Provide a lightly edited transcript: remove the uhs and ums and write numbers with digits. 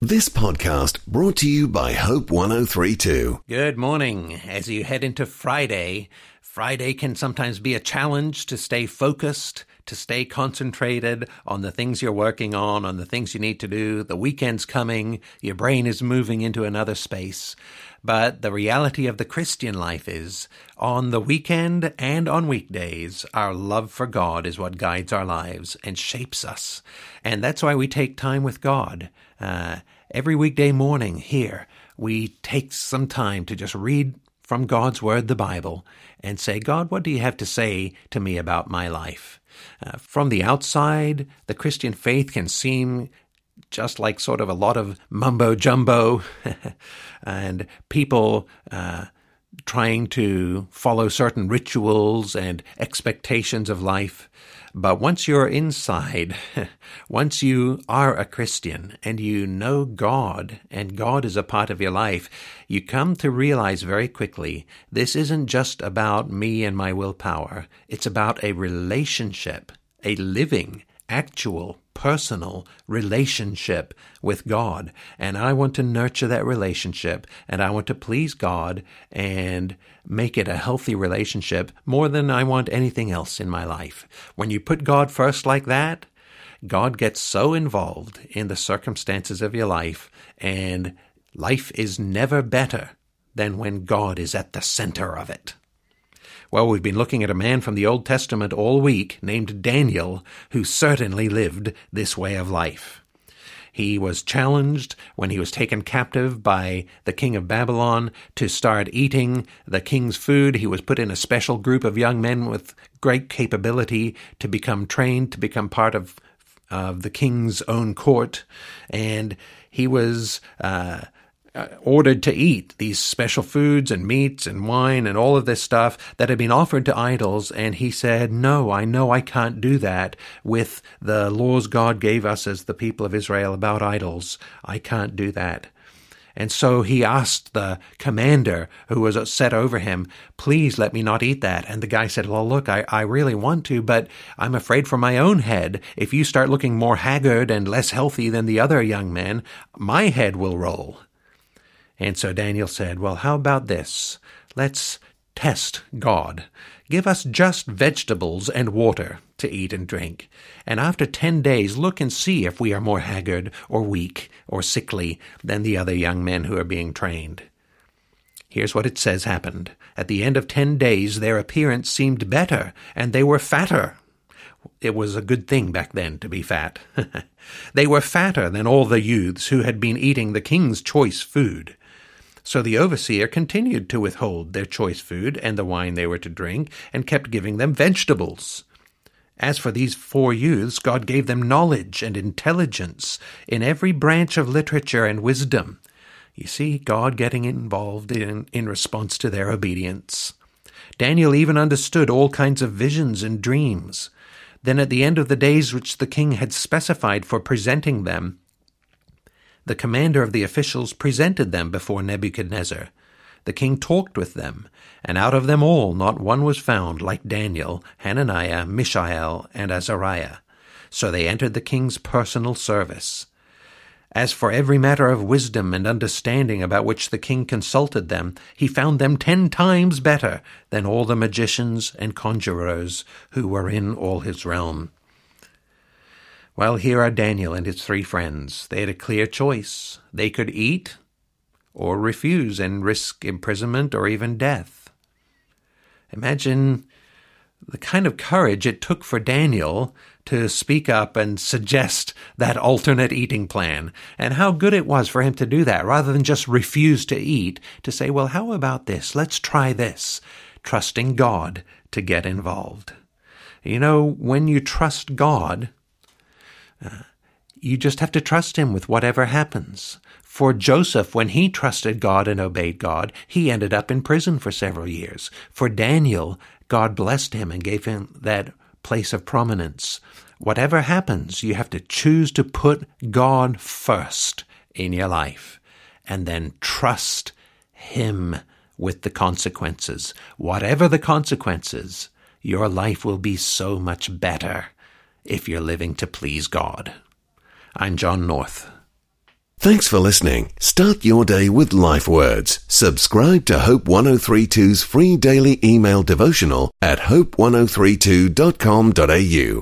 This podcast brought to you by Hope 1032. Good morning. As you head into Friday can sometimes be a challenge to stay focused, to stay concentrated on the things you're working on the things you need to do. The weekend's coming. Your brain is moving into another space. But the reality of the Christian life is, on the weekend and on weekdays, our love for God is what guides our lives and shapes us. And that's why we take time with God. Every weekday morning here, we take some time to just read from God's Word, the Bible, and say, God, what do you have to say to me about my life? From the outside, the Christian faith can seem just like sort of a lot of mumbo-jumbo and people trying to follow certain rituals and expectations of life. But once you're inside, once you are a Christian and you know God and God is a part of your life, you come to realize very quickly this isn't just about me and my willpower. It's about a relationship, a living, actual, personal relationship with God. And I want to nurture that relationship, and I want to please God and make it a healthy relationship more than I want anything else in my life. When you put God first like that, God gets so involved in the circumstances of your life, and life is never better than when God is at the center of it. Well, we've been looking at a man from the Old Testament all week named Daniel, who certainly lived this way of life. He was challenged when he was taken captive by the king of Babylon to start eating the king's food. He was put in a special group of young men with great capability to become trained, to become part of the king's own court. And he was ordered to eat these special foods and meats and wine and all of this stuff that had been offered to idols. And he said, no, I know I can't do that with the laws God gave us as the people of Israel about idols. I can't do that. And so he asked the commander who was set over him, please let me not eat that. And the guy said, well, look, I really want to, but I'm afraid for my own head. If you start looking more haggard and less healthy than the other young men, my head will roll. And so Daniel said, well, how about this? Let's test God. Give us just vegetables and water to eat and drink. And after 10 days, look and see if we are more haggard or weak or sickly than the other young men who are being trained. Here's what it says happened. At the end of 10 days, their appearance seemed better, and they were fatter. It was a good thing back then to be fat. They were fatter than all the youths who had been eating the king's choice food. So the overseer continued to withhold their choice food and the wine they were to drink, and kept giving them vegetables. As for these 4 youths, God gave them knowledge and intelligence in every branch of literature and wisdom. You see, God getting involved in response to their obedience. Daniel even understood all kinds of visions and dreams. Then at the end of the days which the king had specified for presenting them, the commander of the officials presented them before Nebuchadnezzar. The king talked with them, and out of them all not one was found like Daniel, Hananiah, Mishael, and Azariah. So they entered the king's personal service. As for every matter of wisdom and understanding about which the king consulted them, he found them 10 times better than all the magicians and conjurers who were in all his realm. Well, here are Daniel and his 3 friends. They had a clear choice. They could eat or refuse and risk imprisonment or even death. Imagine the kind of courage it took for Daniel to speak up and suggest that alternate eating plan, and how good it was for him to do that rather than just refuse to eat, to say, well, how about this? Let's try this, trusting God to get involved. You know, when you trust God, you just have to trust him with whatever happens. For Joseph, when he trusted God and obeyed God, he ended up in prison for several years. For Daniel, God blessed him and gave him that place of prominence. Whatever happens, you have to choose to put God first in your life and then trust him with the consequences. Whatever the consequences, your life will be so much better if you're living to please God. I'm John North. Thanks for listening. Start your day with Life Words. Subscribe to Hope 1032's free daily email devotional at hope1032.com.au.